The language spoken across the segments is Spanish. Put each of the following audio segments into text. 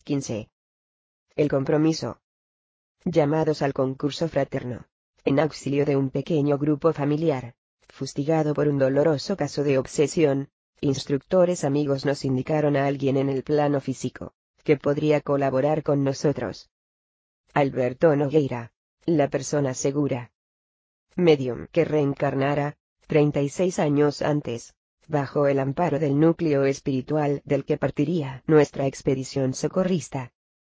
15. El compromiso. Llamados al concurso fraterno. En auxilio de un pequeño grupo familiar, fustigado por un doloroso caso de obsesión, instructores amigos nos indicaron a alguien en el plano físico, que podría colaborar con nosotros. Alberto Nogueira, la persona segura. Medium que reencarnara, 36 años antes, bajo el amparo del núcleo espiritual del que partiría nuestra expedición socorrista.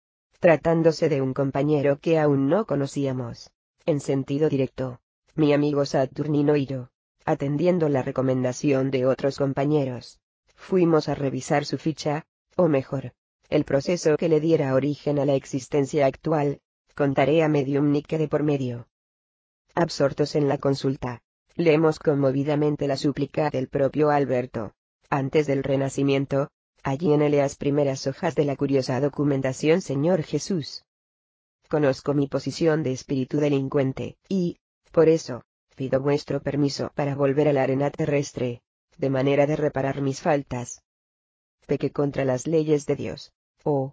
Tratándose de un compañero que aún no conocíamos, en sentido directo, mi amigo Saturnino y yo, atendiendo la recomendación de otros compañeros, fuimos a revisar su ficha, o mejor, el proceso que le diera origen a la existencia actual, con tarea mediúmnica de por medio. Absortos en la consulta, leemos conmovidamente la súplica del propio Alberto, antes del renacimiento, allí en las primeras hojas de la curiosa documentación. Señor Jesús, conozco mi posición de espíritu delincuente, y, por eso, pido vuestro permiso para volver a la arena terrestre, de manera de reparar mis faltas. Pequé contra las leyes de Dios, oh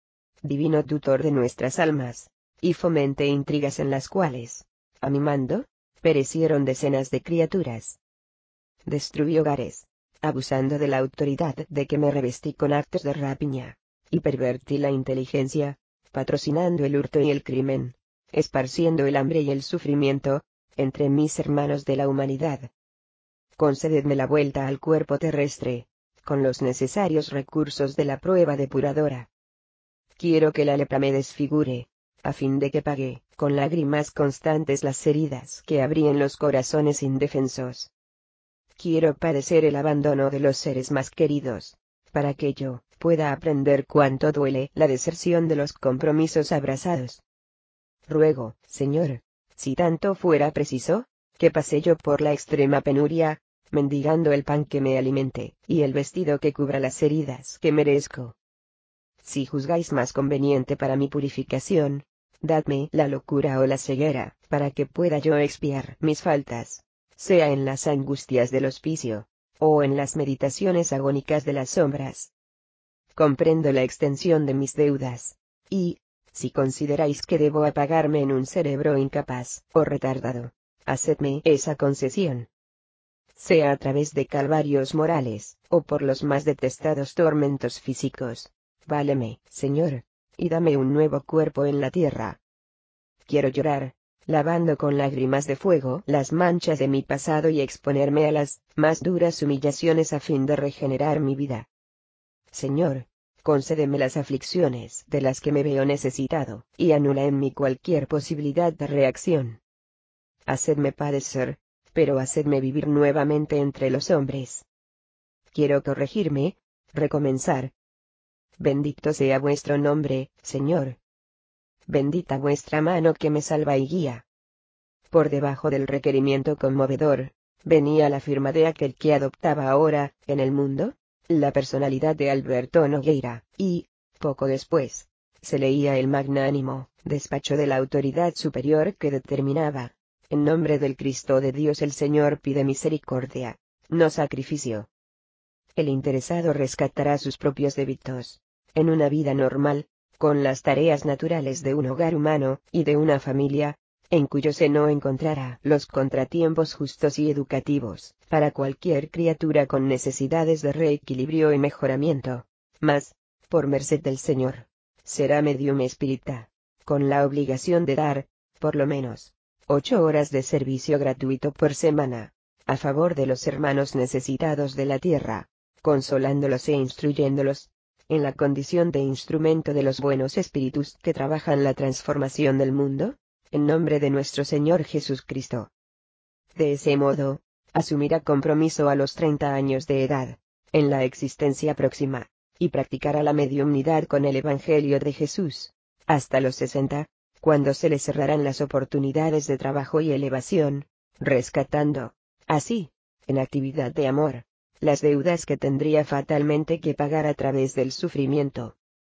divino tutor de nuestras almas, y fomenté intrigas en las cuales, a mi mando, perecieron decenas de criaturas. Destruí hogares, abusando de la autoridad de que me revestí con actos de rapiña, y pervertí la inteligencia, patrocinando el hurto y el crimen, esparciendo el hambre y el sufrimiento, entre mis hermanos de la humanidad. Concededme la vuelta al cuerpo terrestre, con los necesarios recursos de la prueba depuradora. Quiero que la lepra me desfigure, a fin de que pague, con lágrimas constantes las heridas que abrí en los corazones indefensos. Quiero padecer el abandono de los seres más queridos, para que yo pueda aprender cuánto duele la deserción de los compromisos abrazados. Ruego, Señor, si tanto fuera preciso, que pase yo por la extrema penuria, mendigando el pan que me alimente, y el vestido que cubra las heridas que merezco. Si juzgáis más conveniente para mi purificación, dadme la locura o la ceguera, para que pueda yo expiar mis faltas, sea en las angustias del hospicio, o en las meditaciones agónicas de las sombras. Comprendo la extensión de mis deudas, y, si consideráis que debo apagarme en un cerebro incapaz o retardado, hacedme esa concesión. Sea a través de calvarios morales, o por los más detestados tormentos físicos. Váleme, Señor, y dame un nuevo cuerpo en la tierra. Quiero llorar, lavando con lágrimas de fuego las manchas de mi pasado y exponerme a las más duras humillaciones a fin de regenerar mi vida. Señor, concédeme las aflicciones de las que me veo necesitado, y anula en mí cualquier posibilidad de reacción. Hacedme padecer, pero hacedme vivir nuevamente entre los hombres. Quiero corregirme, recomenzar. Bendito sea vuestro nombre, Señor. Bendita vuestra mano que me salva y guía. Por debajo del requerimiento conmovedor, venía la firma de aquel que adoptaba ahora, en el mundo, la personalidad de Alberto Nogueira, y, poco después, se leía el magnánimo despacho de la autoridad superior que determinaba: en nombre del Cristo de Dios el Señor pide misericordia, no sacrificio. El interesado rescatará sus propios débitos, en una vida normal, con las tareas naturales de un hogar humano, y de una familia, en cuyo seno encontrará los contratiempos justos y educativos, para cualquier criatura con necesidades de reequilibrio y mejoramiento. Mas, por merced del Señor, será medium espírita, con la obligación de dar, por lo menos, 8 horas de servicio gratuito por semana, a favor de los hermanos necesitados de la tierra, consolándolos e instruyéndolos, en la condición de instrumento de los buenos espíritus que trabajan la transformación del mundo, en nombre de nuestro Señor Jesucristo. De ese modo, asumirá compromiso a los 30 años de edad, en la existencia próxima, y practicará la mediumnidad con el Evangelio de Jesús, hasta los 60, cuando se le cerrarán las oportunidades de trabajo y elevación, rescatando, así, en actividad de amor, las deudas que tendría fatalmente que pagar a través del sufrimiento.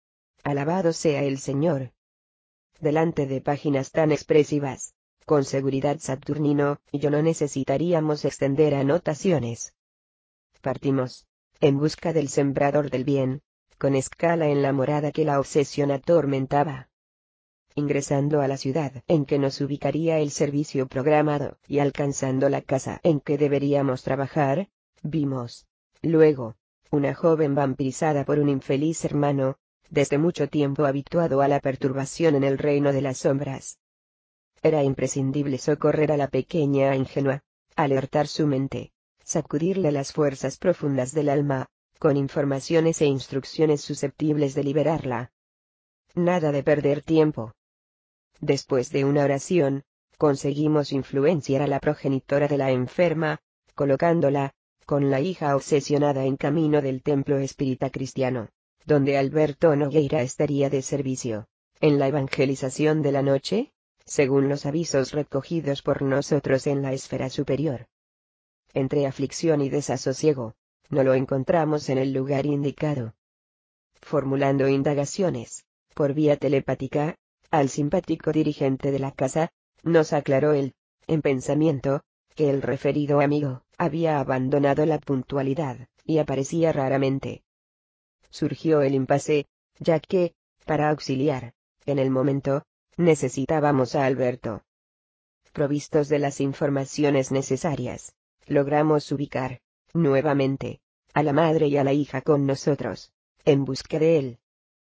Alabado sea el Señor. Delante de páginas tan expresivas, con seguridad Saturnino y yo no necesitaríamos extender anotaciones. Partimos, en busca del sembrador del bien, con escala en la morada que la obsesión atormentaba. Ingresando a la ciudad en que nos ubicaría el servicio programado y alcanzando la casa en que deberíamos trabajar, vimos, luego, una joven vampirizada por un infeliz hermano, desde mucho tiempo habituado a la perturbación en el reino de las sombras. Era imprescindible socorrer a la pequeña ingenua, alertar su mente, sacudirle las fuerzas profundas del alma, con informaciones e instrucciones susceptibles de liberarla. Nada de perder tiempo. Después de una oración, conseguimos influenciar a la progenitora de la enferma, colocándola, con la hija obsesionada en camino del templo espírita cristiano, donde Alberto Nogueira estaría de servicio, en la evangelización de la noche, según los avisos recogidos por nosotros en la esfera superior. Entre aflicción y desasosiego, no lo encontramos en el lugar indicado. Formulando indagaciones, por vía telepática, al simpático dirigente de la casa, nos aclaró él, en pensamiento, que el referido amigo había abandonado la puntualidad, y aparecía raramente. Surgió el impasse, ya que, para auxiliar, en el momento, necesitábamos a Alberto. Provistos de las informaciones necesarias, logramos ubicar, nuevamente, a la madre y a la hija con nosotros, en busca de él.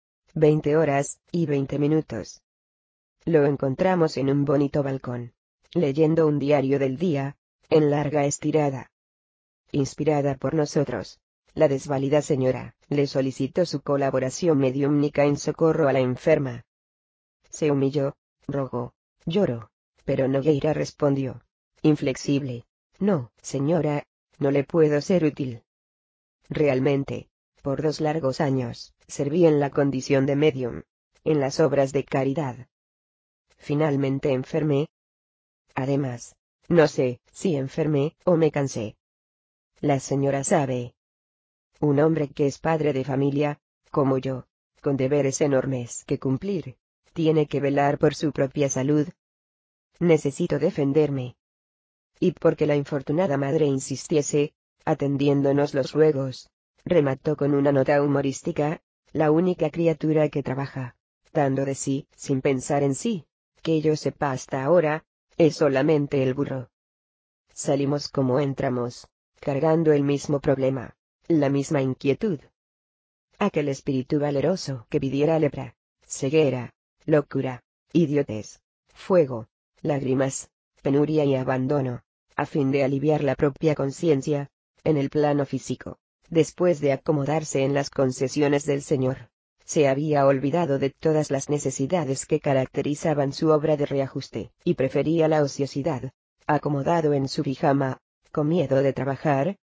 20 horas y 20 minutos. Lo encontramos en un bonito balcón, leyendo un diario del día, en larga estirada. Inspirada por nosotros, la desvalida señora le solicitó su colaboración mediúmnica en socorro a la enferma. Se humilló, rogó, lloró, pero Nogueira respondió, inflexible: no, señora, no le puedo ser útil. Realmente, por 2 largos años, serví en la condición de medium, en las obras de caridad. Finalmente enfermé. Además, no sé si enfermé o me cansé. La señora sabe. Un hombre que es padre de familia, como yo, con deberes enormes que cumplir, tiene que velar por su propia salud. Necesito defenderme. Y porque la infortunada madre insistiese, atendiéndonos los ruegos, remató con una nota humorística: la única criatura que trabaja, dando de sí, sin pensar en sí, que yo sepa hasta ahora, es solamente el burro. Salimos como entramos, cargando el mismo problema, la misma inquietud. Aquel espíritu valeroso que pidiera lepra, ceguera, locura, idiotez, fuego, lágrimas, penuria y abandono, a fin de aliviar la propia conciencia, en el plano físico, después de acomodarse en las concesiones del Señor, se había olvidado de todas las necesidades que caracterizaban su obra de reajuste, y prefería la ociosidad, acomodado en su pijama, con miedo de trabajar,